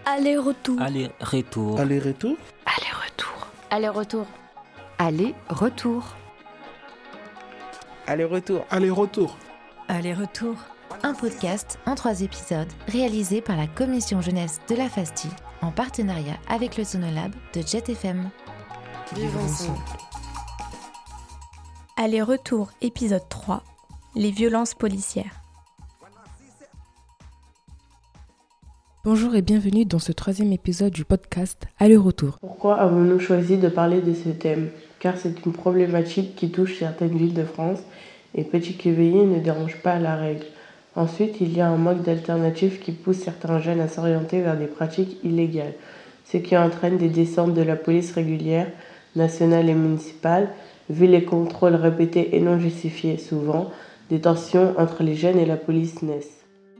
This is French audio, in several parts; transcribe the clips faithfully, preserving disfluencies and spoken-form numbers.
Aller-retour. Aller-retour. Aller-retour. Aller-retour. Aller-retour. Aller-retour. Aller-retour. Aller-retour. Aller-retour. Un podcast en trois épisodes réalisé par la commission jeunesse de la FASTI en partenariat avec le Sonolab de Jet F M. Vivons ensemble. Aller-retour, épisode trois. Les violences policières. Bonjour et bienvenue dans ce troisième épisode du podcast Aller-retour. Pourquoi avons-nous choisi de parler de ce thème ? Car c'est une problématique qui touche certaines villes de France et Petit Quevilly ne dérange pas la règle. Ensuite, il y a un manque d'alternatives qui pousse certains jeunes à s'orienter vers des pratiques illégales, ce qui entraîne des descentes de la police régulière, nationale et municipale, vu les contrôles répétés et non justifiés souvent, des tensions entre les jeunes et la police naissent.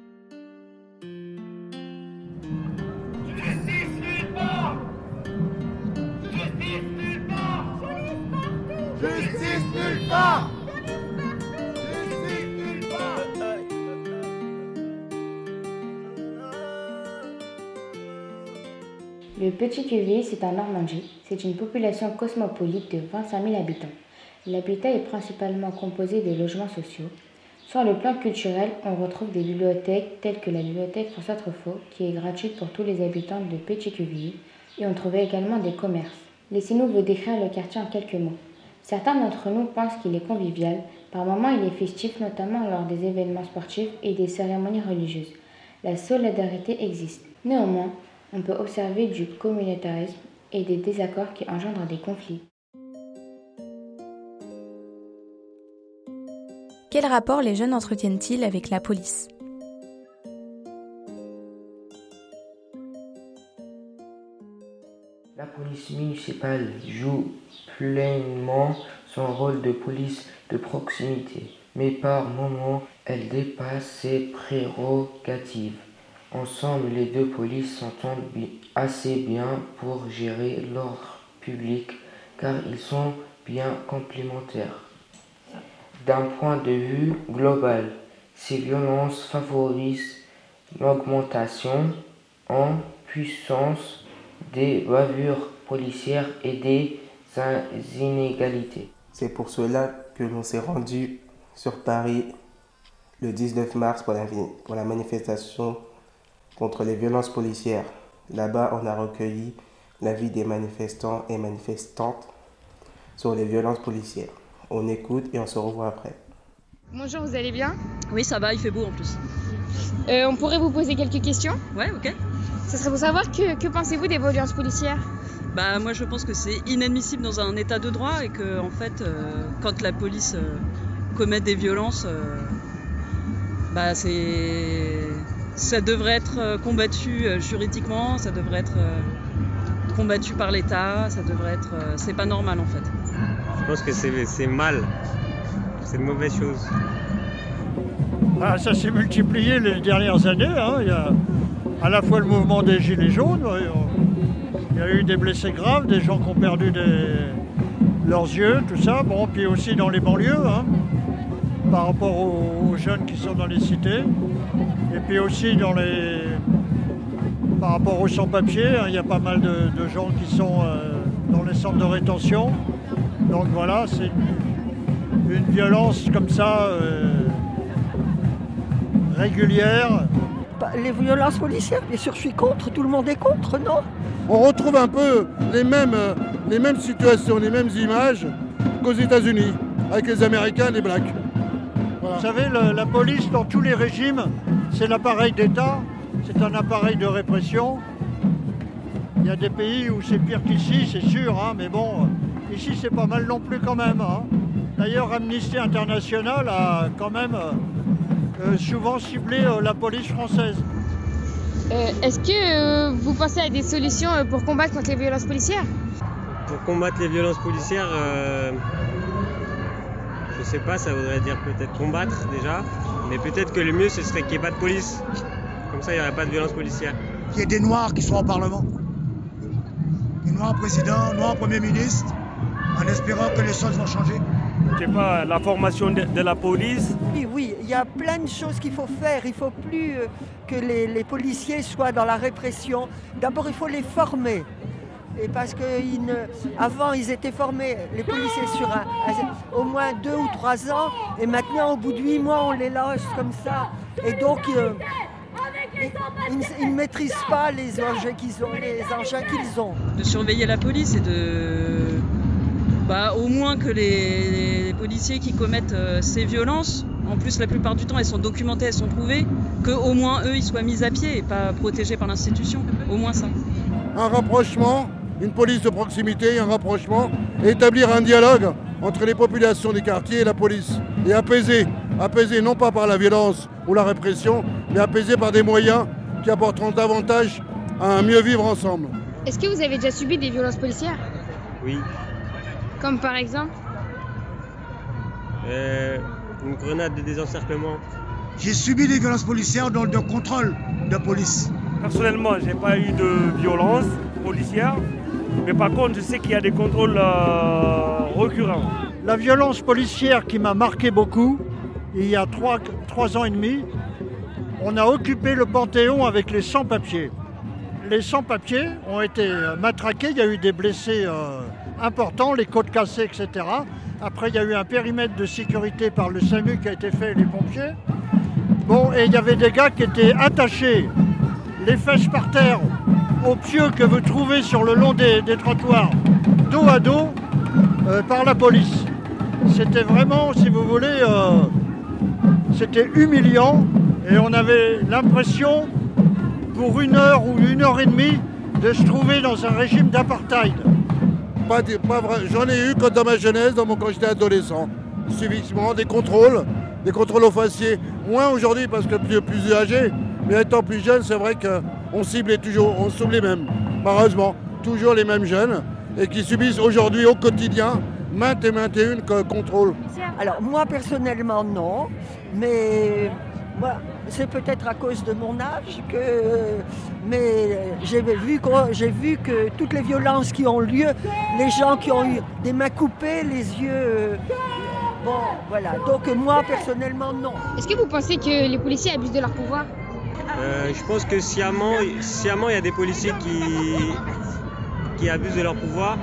Justice nulle part. Justice nulle part. Le Petit Quevilly, c'est en Normandie. C'est une population cosmopolite de vingt-cinq mille habitants. L'habitat est principalement composé de logements sociaux. Sur le plan culturel, on retrouve des bibliothèques telles que la bibliothèque François Truffaut, qui est gratuite pour tous les habitants de Petit Quevilly, et on trouve également des commerces. Laissez-nous vous décrire le quartier en quelques mots. Certains d'entre nous pensent qu'il est convivial. Par moments, il est festif, notamment lors des événements sportifs et des cérémonies religieuses. La solidarité existe. Néanmoins, on peut observer du communautarisme et des désaccords qui engendrent des conflits. Quel rapport les jeunes entretiennent-ils avec la police ? La police municipale joue pleinement son rôle de police de proximité, mais par moments, elle dépasse ses prérogatives. Ensemble, les deux polices s'entendent assez bien pour gérer l'ordre public, car ils sont bien complémentaires. D'un point de vue global, ces violences favorisent l'augmentation en puissance des bavures policières et des inégalités. C'est pour cela que l'on s'est rendu sur Paris le dix-neuf mars pour la, pour la manifestation contre les violences policières. Là-bas, on a recueilli l'avis des manifestants et manifestantes sur les violences policières. On écoute et on se revoit après. Bonjour, vous allez bien ? Oui, ça va, il fait beau en plus. Euh, on pourrait vous poser quelques questions ? Ouais, ok. Ce serait pour savoir que, que pensez-vous des violences policières ? Bah moi je pense que c'est inadmissible dans un état de droit et que en fait euh, quand la police euh, commet des violences, euh, bah c'est ça devrait être combattu euh, juridiquement, ça devrait être euh, combattu par l'État, ça devrait être euh, c'est pas normal en fait. Je pense que c'est, c'est mal, c'est une mauvaise chose. Ah, ça s'est multiplié les dernières années, hein. Il y a à la fois le mouvement des Gilets jaunes, il y a eu des blessés graves, des gens qui ont perdu des, leurs yeux, tout ça, bon, puis aussi dans les banlieues, hein, par rapport aux, aux jeunes qui sont dans les cités, et puis aussi dans les, par rapport aux sans-papiers, hein, il y a pas mal de, de gens qui sont euh, dans les centres de rétention, donc voilà, c'est une, une violence comme ça, euh, régulière. Les violences policières, bien sûr, je suis contre, tout le monde est contre, non ? On retrouve un peu les mêmes, les mêmes situations, les mêmes images qu'aux États-Unis, avec les Américains et les Blacks. Voilà. Vous savez, le, la police, dans tous les régimes, c'est l'appareil d'État, c'est un appareil de répression. Il y a des pays où c'est pire qu'ici, c'est sûr, hein, mais bon, ici c'est pas mal non plus quand même. Hein. D'ailleurs, Amnesty International a quand même euh, souvent ciblé euh, la police française. Euh, est-ce que euh, vous pensez à des solutions euh, pour combattre contre les violences policières ? Pour combattre les violences policières, euh, je sais pas, ça voudrait dire peut-être combattre déjà, mais peut-être que le mieux ce serait qu'il n'y ait pas de police. Comme ça, il n'y aurait pas de violence policière. Qu'il y ait des Noirs qui soient au Parlement. Des Noirs présidents, Noirs Premier ministre, en espérant que les choses vont changer. Je sais pas, la formation de, de la police. Oui, oui, il y a plein de choses qu'il faut faire. Il ne faut plus euh, que les, les policiers soient dans la répression. D'abord, il faut les former. Et parce qu'avant, ils étaient formés, les policiers, sur un, un, au moins deux ou trois ans. Et maintenant, au bout de huit mois, on les lâche comme ça. Et donc, euh, ils ne maîtrisent pas les enjeux qu'ils ont, les engins qu'ils ont. De surveiller la police et de... Bah, au moins que les, les policiers qui commettent euh, ces violences, en plus la plupart du temps elles sont documentées, elles sont prouvées, qu'au moins eux ils soient mis à pied et pas protégés par l'institution, au moins ça. Un rapprochement, une police de proximité, un rapprochement, et établir un dialogue entre les populations des quartiers et la police, et apaiser, apaiser non pas par la violence ou la répression, mais apaiser par des moyens qui apporteront davantage à un mieux vivre ensemble. Est-ce que vous avez déjà subi des violences policières ? Oui. Comme par exemple euh, Une grenade de désencerclement. J'ai subi des violences policières dans le contrôle de police. Personnellement, je n'ai pas eu de violence policière, mais par contre, je sais qu'il y a des contrôles euh, récurrents. La violence policière qui m'a marqué beaucoup, il y a trois, trois ans et demi, on a occupé le Panthéon avec les sans-papiers. Les sans-papiers ont été matraqués, il y a eu des blessés euh, importants, les côtes cassées, et cetera. Après, il y a eu un périmètre de sécurité par le SAMU qui a été fait, les pompiers. Bon, et il y avait des gars qui étaient attachés, les fesses par terre, aux pieux que vous trouvez sur le long des, des trottoirs, dos à dos, euh, par la police. C'était vraiment, si vous voulez, euh, c'était humiliant et on avait l'impression, pour une heure ou une heure et demie, de se trouver dans un régime d'apartheid. Pas, pas vrai. J'en ai eu quand dans ma jeunesse, dans mon, quand j'étais adolescent. Subitement, des contrôles, des contrôles aux faciès. Moins aujourd'hui parce que plus, plus âgé, mais étant plus jeune, c'est vrai qu'on ciblait toujours, on cible les mêmes. Malheureusement, toujours les mêmes jeunes et qui subissent aujourd'hui au quotidien maintes et maintes et une contrôles. Alors moi personnellement non, mais moi, c'est peut-être à cause de mon âge que, mais j'ai vu, que, j'ai vu que toutes les violences qui ont lieu, les gens qui ont eu des mains coupées, les yeux, bon voilà. Donc moi personnellement non. Est-ce que vous pensez que les policiers abusent de leur pouvoir ? euh, Je pense que sciemment, sciemment, il y a des policiers qui, qui abusent de leur pouvoir.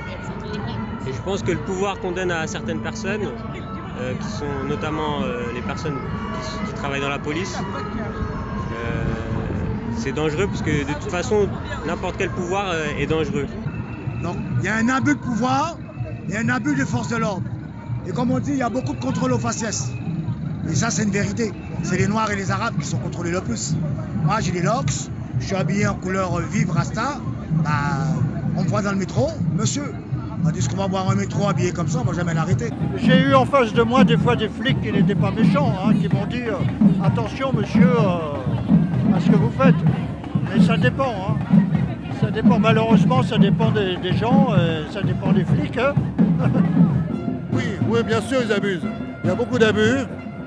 Et je pense que le pouvoir qu'on donne à certaines personnes, euh, qui sont notamment euh, les personnes qui, qui travaillent dans la police, euh, c'est dangereux parce que de toute façon, n'importe quel pouvoir euh, est dangereux. Donc il y a un abus de pouvoir et un abus de force de l'ordre. Et comme on dit, il y a beaucoup de contrôle aux faciès. Et ça, c'est une vérité. C'est les Noirs et les Arabes qui sont contrôlés le plus. Moi, j'ai des locks, je suis habillé en couleur vive Rasta. Bah, on me voit dans le métro, monsieur. Tandis qu'on va voir un métro habillé comme ça, on va jamais l'arrêter. J'ai eu en face de moi des fois des flics qui n'étaient pas méchants, hein, qui m'ont dit euh, « Attention monsieur euh, à ce que vous faites ». Mais ça dépend. Hein. Ça dépend, malheureusement, ça dépend des, des gens, euh, ça dépend des flics. Hein. Oui, oui, bien sûr, ils abusent. Il y a beaucoup d'abus.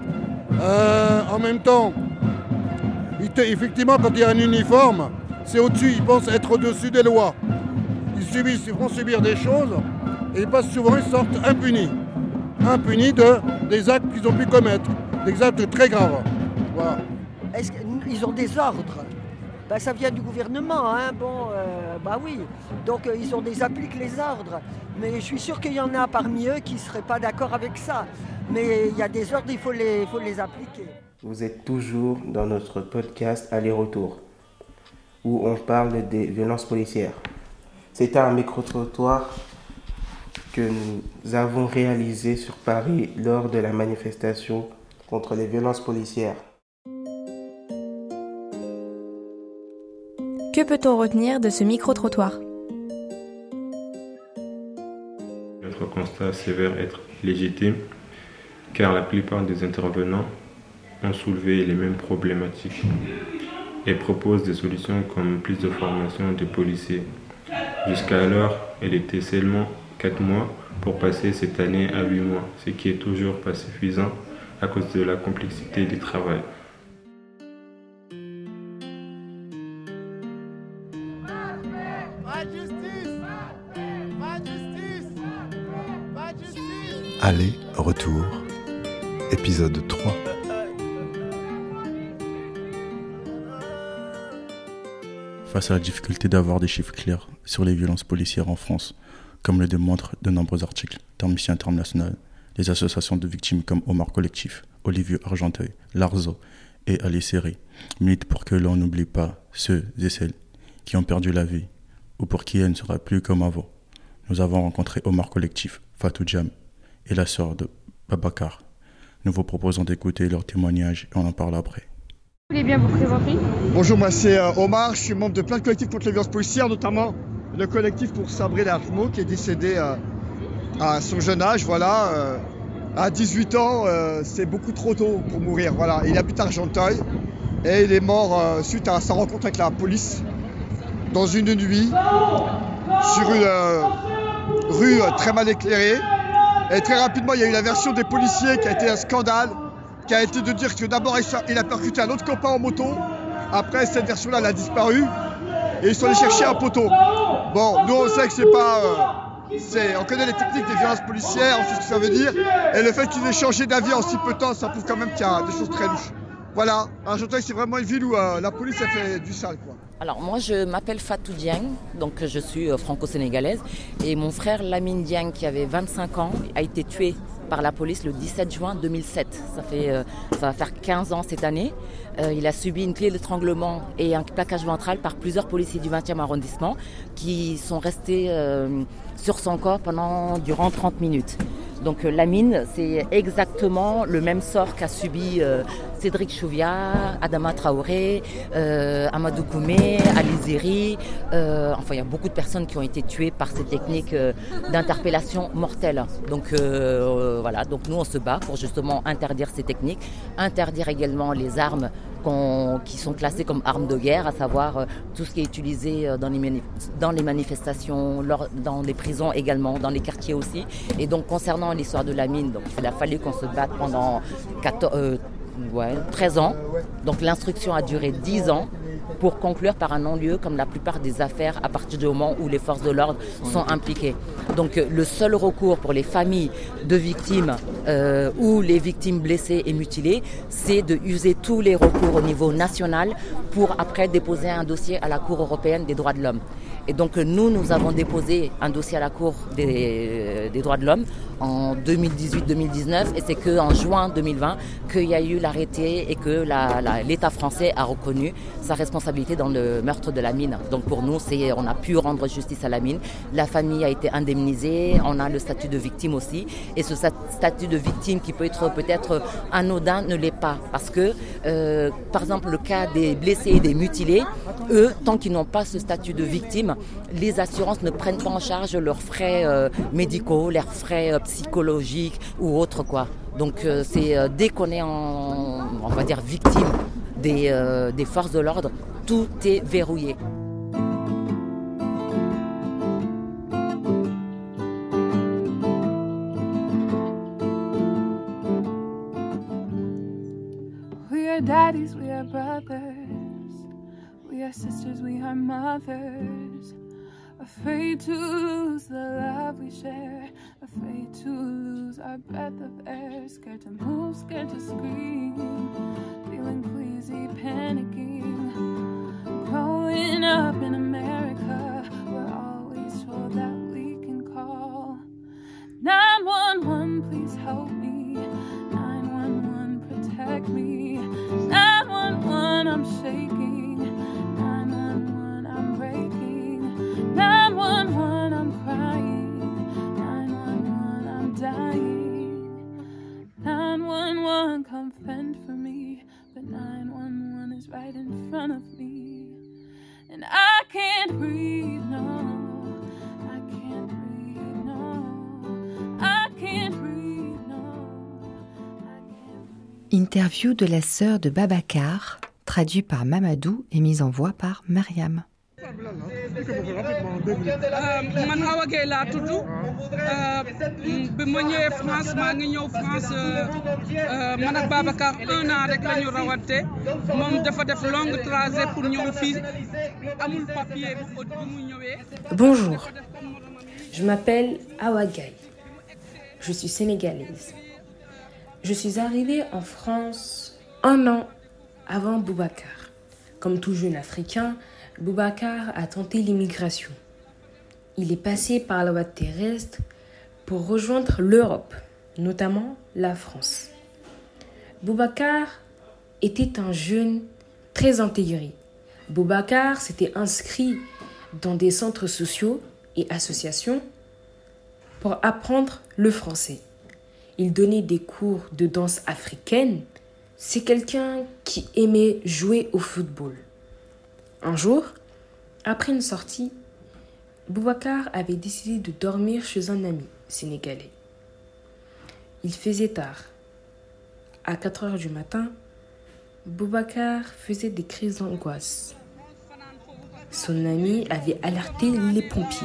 Euh, en même temps, te, effectivement, quand il y a un uniforme, c'est au-dessus, ils pensent être au-dessus des lois. Ils subissent, ils font subir des choses et ils passent souvent, ils sortent impunis. Impunis de, des actes qu'ils ont pu commettre, des actes très graves. Voilà. Est-ce qu'ils ont des ordres ? Ben, ça vient du gouvernement, hein, bon, euh, bah oui. Donc euh, ils ont des appliquent les ordres. Mais je suis sûr qu'il y en a parmi eux qui ne seraient pas d'accord avec ça. Mais il y a des ordres, il faut les, faut les appliquer. Vous êtes toujours dans notre podcast Aller-Retour, où on parle des violences policières. C'est un micro-trottoir que nous avons réalisé sur Paris lors de la manifestation contre les violences policières. Que peut-on retenir de ce micro-trottoir ? Notre constat s'avère être légitime, car la plupart des intervenants ont soulevé les mêmes problématiques et proposent des solutions comme plus de formation des policiers. Jusqu'alors, elle était seulement quatre mois pour passer cette année à huit mois, ce qui est toujours pas suffisant à cause de la complexité du travail. Aller, retour, épisode trois. face à la difficulté d'avoir des chiffres clairs sur les violences policières en France, comme le démontrent de nombreux articles d'Amnesty International, les associations de victimes comme Omar Collectif, Olivier Argenteuil, Larzo et Ali Seri militent pour que l'on n'oublie pas ceux et celles qui ont perdu la vie ou pour qui elle ne sera plus comme avant. Nous avons rencontré Omar Collectif, Fatou Jam et la sœur de Babacar. Nous vous proposons d'écouter leur témoignage et on en parle après. Vous voulez bien vous présenter? Bonjour, moi c'est euh, Omar, je suis membre de plein de collectifs contre les violences policières, notamment le collectif pour Sabré Larmo qui est décédé euh, à son jeune âge, voilà. Euh, à dix-huit ans, euh, c'est beaucoup trop tôt pour mourir, voilà. Il habite Argenteuil et il est mort euh, suite à sa rencontre avec la police dans une nuit sur une euh, rue euh, très mal éclairée. Et très rapidement, il y a eu la version des policiers qui a été un scandale, qui a été de dire que d'abord il a percuté un autre copain en moto. Après, cette version-là, elle a disparu. Et ils sont allés chercher un poteau. Bon, nous, on sait que c'est pas... Euh, c'est, on connaît les techniques des violences policières, on sait ce que ça veut dire. Et le fait qu'ils aient changé d'avis en si peu de temps, ça prouve quand même qu'il y a des choses très louches. Voilà, Argenteuil, c'est vraiment une ville où euh, la police a fait du sale, quoi. Alors moi je m'appelle Fatou Dieng, donc je suis franco-sénégalaise et mon frère Lamine Dieng qui avait vingt-cinq ans a été tué par la police le dix-sept juin deux mille sept. Ça, fait, euh, ça va faire quinze ans cette année. Euh, il a subi une clé d'étranglement et un plaquage ventral par plusieurs policiers du vingtième arrondissement qui sont restés euh, sur son corps pendant durant trente minutes. Donc euh, Lamine, c'est exactement le même sort qu'a subi euh, Cédric Chouviat, Adama Traoré, euh, Amadou Koumé, Ali Zeri. Euh, enfin, il y a beaucoup de personnes qui ont été tuées par ces techniques euh, d'interpellation mortelle. Donc euh, voilà, donc nous on se bat pour justement interdire ces techniques, interdire également les armes qu'on, qui sont classées comme armes de guerre, à savoir euh, tout ce qui est utilisé dans les, manif- dans les manifestations, lors, dans les prisons également, dans les quartiers aussi. Et donc concernant l'histoire de Lamine, donc il a fallu qu'on se batte pendant quatorze, euh, ouais, treize ans. Donc l'instruction a duré dix ans pour conclure par un non-lieu comme la plupart des affaires à partir du moment où les forces de l'ordre sont impliquées. Donc le seul recours pour les familles de victimes euh, ou les victimes blessées et mutilées, c'est de user tous les recours au niveau national pour après déposer un dossier à la Cour européenne des droits de l'homme. Et donc nous, nous avons déposé un dossier à la Cour des, des droits de l'homme en deux mille dix-huit deux mille dix-neuf et c'est qu'en juin deux mille vingt qu'il y a eu l'arrêté et que la, la, l'État français a reconnu sa responsabilité dans le meurtre de Lamine. Donc pour nous, c'est, on a pu rendre justice à Lamine. La famille a été indemnisée, on a le statut de victime aussi. Et ce statut de victime qui peut être peut-être anodin ne l'est pas. Parce que, euh, par exemple, le cas des blessés et des mutilés, eux, tant qu'ils n'ont pas ce statut de victime, les assurances ne prennent pas en charge leurs frais euh, médicaux, leurs frais euh, psychologiques ou autres, quoi. Donc euh, c'est euh, dès qu'on est en, on va dire, victime des, euh, des forces de l'ordre, tout est verrouillé. We are daddies, we are brothers. We are sisters, we are mothers. Afraid to lose the love we share. Afraid to lose our breath of air. Scared to move, scared to scream. Feeling queasy, panicking. Growing up in America, we're always told that we can call nine one one, please help me. nine one one, protect me. nine one one, I'm shaking. nine one one, I'm breaking. nine one one, I'm crying. nine one one, I'm dying. nine one one, come fend for me. But nine one one is right in front of me. And I can't breathe, no. I can't breathe, no. I can't breathe, no. Interview de la sœur de Babacar, traduit par Mamadou et mise en voix par Mariam. man Awa Gueye laa tudd bi ma ñëwee France maa ngi ñëw France man ak Babacar un an rek la ñu rawante moom dafa def long trajet pour ñëw fii amul papier bi mu ñëwee. Bonjour, je m'appelle Awa Gueye. Je suis sénégalaise. Je suis arrivée en France un an avant Boubacar. Comme tout jeune Africain, Boubacar a tenté l'immigration. Il est passé par la voie terrestre pour rejoindre l'Europe, notamment la France. Boubacar était un jeune très intégré. Boubacar s'était inscrit dans des centres sociaux et associations pour apprendre le français. Il donnait des cours de danse africaine. C'est quelqu'un qui aimait jouer au football. Un jour, après une sortie, Boubacar avait décidé de dormir chez un ami sénégalais. Il faisait tard. À quatre heures du matin, Boubacar faisait des crises d'angoisse. Son ami avait alerté les pompiers.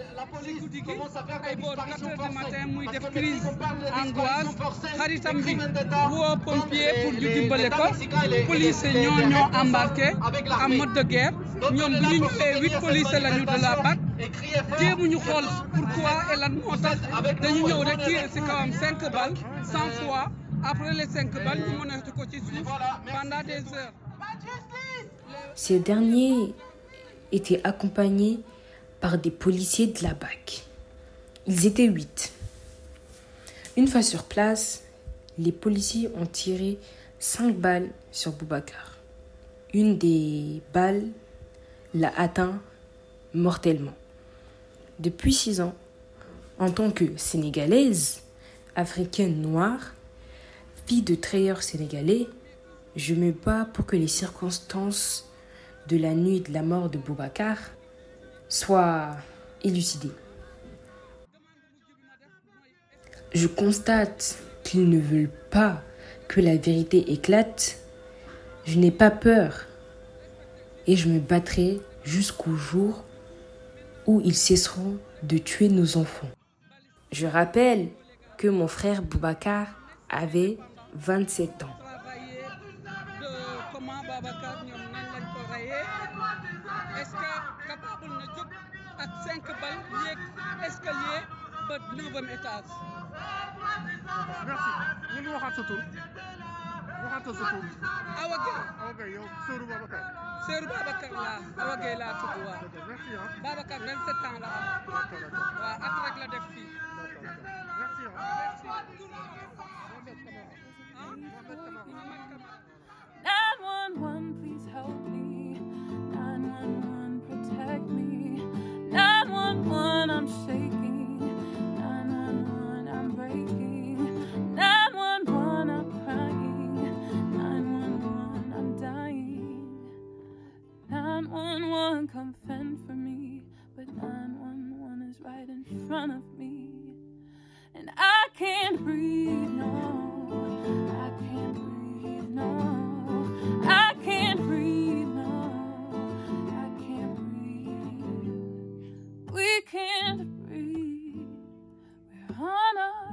ay boor quatre heures du matin muy def crise angoisse xaritam bi woo pompier pour ñu dimbale ko police ñoo ñoo embarqué en mode de guerre ñoom bi ñu ñëwee huit police lañu de la B A C jéemuñu xool pourquoi et lan moo tax dañu ñëw rek tirer ci kawam cinq balles cent fois après les cinq balles ñu mënatu ko ci suuf pendant des heures. Ces derniers étaient accompagnés par des policiers de la B A C. Ils étaient huit. Une fois sur place, les policiers ont tiré cinq balles sur Boubacar. Une des balles l'a atteint mortellement. Depuis six ans, en tant que Sénégalaise, africaine noire, fille de travailleurs sénégalais, je me bats pour que les circonstances de la nuit de la mort de Boubacar soient élucidées. Je constate qu'ils ne veulent pas que la vérité éclate. Je n'ai pas peur et je me battrai jusqu'au jour où ils cesseront de tuer nos enfants. Je rappelle que mon frère Boubacar avait vingt-sept ans. Est-ce que capable na jóg ak cinq balles yéeg escalier ba neuvième étage. Merci. ñu ngi waxaat sa tur. waxaat sa tur. Awa Gueye. Awa Gueye yow Seydou Babacar. Seydou Babacar laa Awa Gueye laa tudd waaw. Merci ah. Babacar vingt-sept ans la am. waaw at rek la def fii. Merci ah. nine one one, please help me. nine one one, protect me. nine one one, I'm shaking. nine one one, I'm breaking. nine one one, I'm crying. nine one one, I'm dying. nine one one, come fend for me. But nine one one is right in front of me. And I can't breathe, no. I can't breathe, no. I can't breathe, no. I can't breathe. We can't breathe. We're on our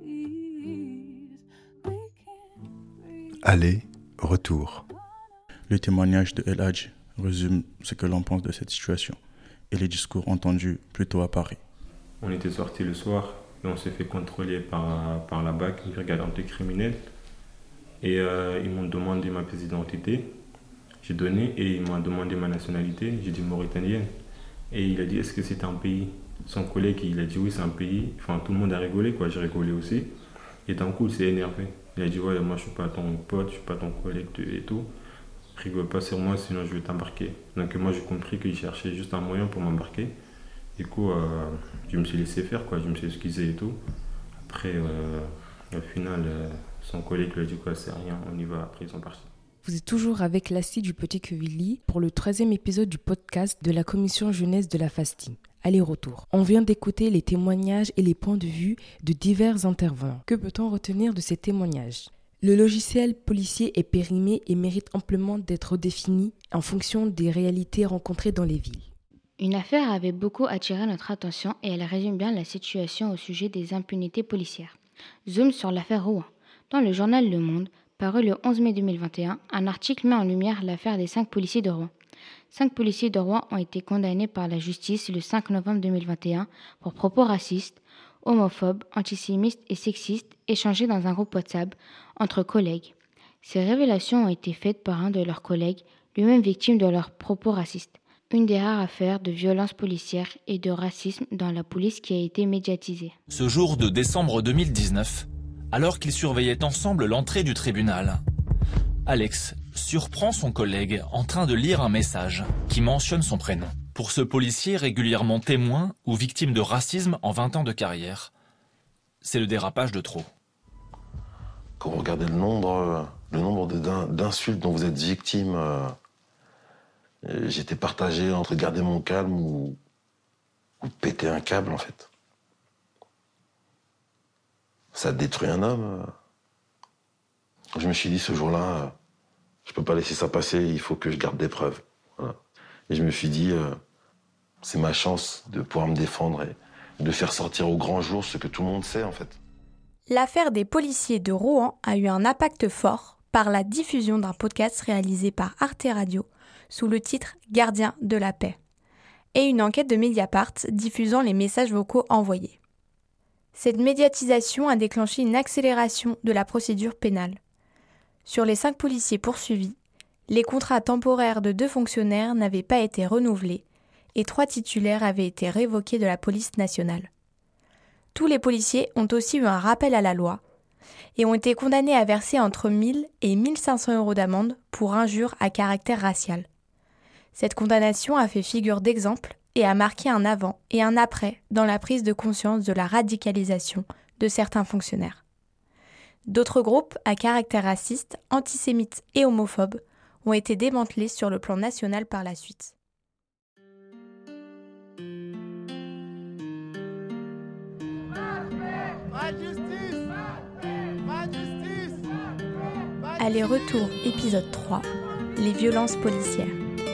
knees. We can't breathe. Aller, retour. Le témoignage de El Hadj résume ce que l'on pense de cette situation et les discours entendus plus tôt à Paris. On était sortis le soir et on s'est fait contrôler par, par la B A C, une brigade anticriminelle. Et euh, ils m'ont demandé ma pièce d'identité. J'ai donné et il m'a demandé ma nationalité. J'ai dit mauritanienne. Et il a dit est-ce que c'est un pays? Son collègue, il a dit oui, c'est un pays. Enfin, tout le monde a rigolé, quoi. J'ai rigolé aussi. Et d'un coup, il s'est énervé. Il a dit ouais, moi je suis pas ton pote, je suis pas ton collègue et tout. Rigole pas sur moi, sinon je vais t'embarquer. Donc moi j'ai compris qu'il cherchait juste un moyen pour m'embarquer. Du coup, euh, je me suis laissé faire, quoi. Je me suis excusé et tout. Après, euh, au final, euh, son collègue lui a dit quoi, c'est rien, on y va. Après, ils sont partis. Vous êtes toujours avec Lassie du Petit Quevilly pour le troisième épisode du podcast de la commission jeunesse de la FASTI. Aller-retour. On vient d'écouter les témoignages et les points de vue de divers intervenants. Que peut-on retenir de ces témoignages ? Le logiciel policier est périmé et mérite amplement d'être défini en fonction des réalités rencontrées dans les villes. Une affaire avait beaucoup attiré notre attention et elle résume bien la situation au sujet des impunités policières. Zoom sur l'affaire Rouen. Dans le journal Le Monde, paru le onze mai deux mille vingt et un, un article met en lumière l'affaire des cinq policiers de Rouen. Cinq policiers de Rouen ont été condamnés par la justice le cinq novembre deux mille vingt et un pour propos racistes, homophobes, antisémites et sexistes échangés dans un groupe WhatsApp entre collègues. Ces révélations ont été faites par un de leurs collègues, lui-même victime de leurs propos racistes. Une des rares affaires de violence policière et de racisme dans la police qui a été médiatisée. Ce jour de décembre deux mille dix-neuf, alors qu'ils surveillaient ensemble l'entrée du tribunal, Alex surprend son collègue en train de lire un message qui mentionne son prénom. Pour ce policier régulièrement témoin ou victime de racisme en vingt ans de carrière, c'est le dérapage de trop. Quand vous regardez le nombre, le nombre d'insultes dont vous êtes victime, euh, j'étais partagé entre garder mon calme ou, ou péter un câble, en fait. Ça détruit un homme. Je me suis dit, ce jour-là, je peux pas laisser ça passer, il faut que je garde des preuves. Voilà. Et je me suis dit, euh, c'est ma chance de pouvoir me défendre et de faire sortir au grand jour ce que tout le monde sait, en fait. L'affaire des policiers de Rouen a eu un impact fort par la diffusion d'un podcast réalisé par Arte Radio sous le titre « Gardien de la paix » et une enquête de Mediapart diffusant les messages vocaux envoyés. Cette médiatisation a déclenché une accélération de la procédure pénale. Sur les cinq policiers poursuivis, les contrats temporaires de deux fonctionnaires n'avaient pas été renouvelés et trois titulaires avaient été révoqués de la police nationale. Tous les policiers ont aussi eu un rappel à la loi et ont été condamnés à verser entre mille et mille cinq cents euros d'amende pour injures à caractère racial. Cette condamnation a fait figure d'exemple et a marqué un avant et un après dans la prise de conscience de la radicalisation de certains fonctionnaires. D'autres groupes à caractère raciste, antisémite et homophobe ont été démantelés sur le plan national par la suite. Aller-retour, épisode trois, les violences policières.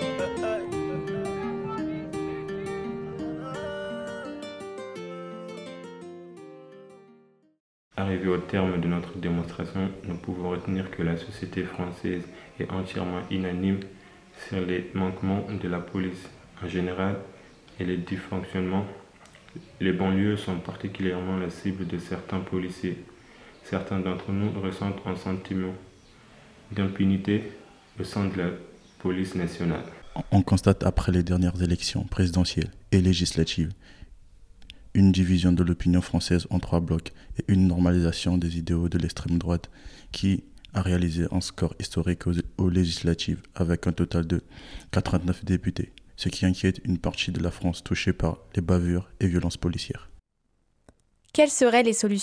Arrivé au terme de notre démonstration, nous pouvons retenir que la société française est entièrement unanime sur les manquements de la police en général et les dysfonctionnements. Les banlieues sont particulièrement la cible de certains policiers. Certains d'entre nous ressentent un sentiment d'impunité au sein de la police nationale. On constate après les dernières élections présidentielles et législatives une division de l'opinion française en trois blocs et une normalisation des idéaux de l'extrême droite qui a réalisé un score historique aux, aux législatives avec un total de quatre-vingt-neuf députés, ce qui inquiète une partie de la France touchée par les bavures et violences policières. Quelles seraient les solutions ?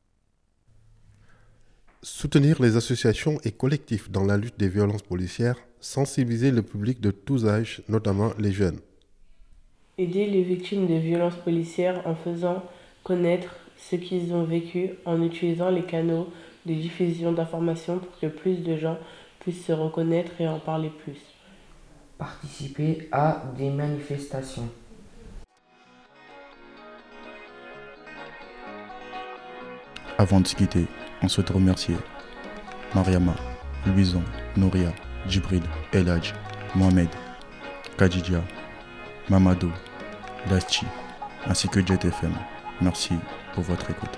Soutenir les associations et collectifs dans la lutte des violences policières, sensibiliser le public de tous âges, notamment les jeunes. Aider les victimes de violences policières en faisant connaître ce qu'ils ont vécu, en utilisant les canaux de diffusion d'informations pour que plus de gens puissent se reconnaître et en parler plus. Participer à des manifestations. Avant de se quitter, on souhaite remercier Mariama, Louison, Nouria, Djibril, Eladj, Mohamed, Kadidja, Mamadou, Laschi, ainsi que Jet F M. Merci pour votre écoute.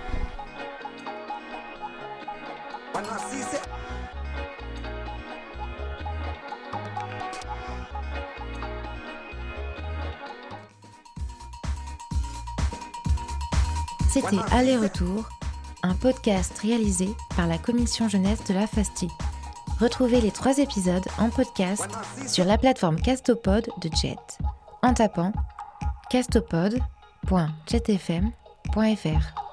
C'était Aller-retour, un podcast réalisé par la commission jeunesse de la FASTI. Retrouvez les trois épisodes en podcast sur la plateforme Castopod de Jet en tapant castopod point jet f m point f r.